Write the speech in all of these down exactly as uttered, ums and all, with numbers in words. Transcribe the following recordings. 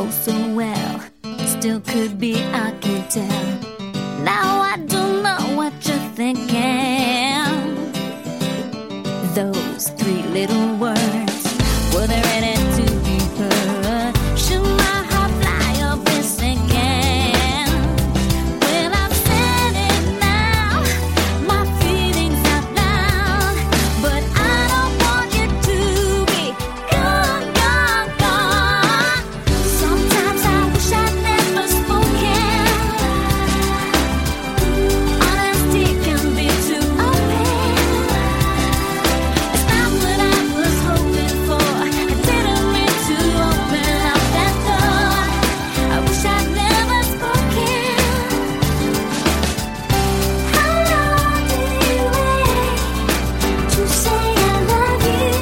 oh so well. Still could be, I can tell. Now I don't know what you're thinking. Those three little words, were they ready to be heard? Should my heart fly or be sinking? Well, I've said it now, my feelings out loud, but I don't want you to be gone, gone, gone. Sometimes I wish I'd never spoken. Honesty can be too open. It's not what I was hoping for. I didn't mean to open up that door. I wish I'd never spoken. How long did you wait to say I love you?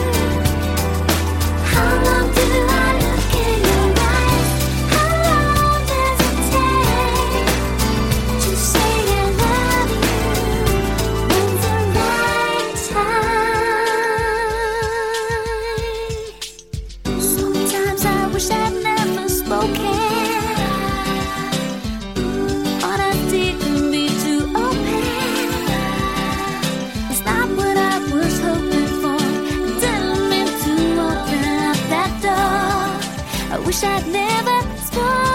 How long do I look in your eyes? How long does it take to say I love you? When's the right time? Sometimes I wish I'd never spoken. Honesty can be too open. It's not what I was hoping for. I didn't mean to open up that door. I wish I'd never spoken.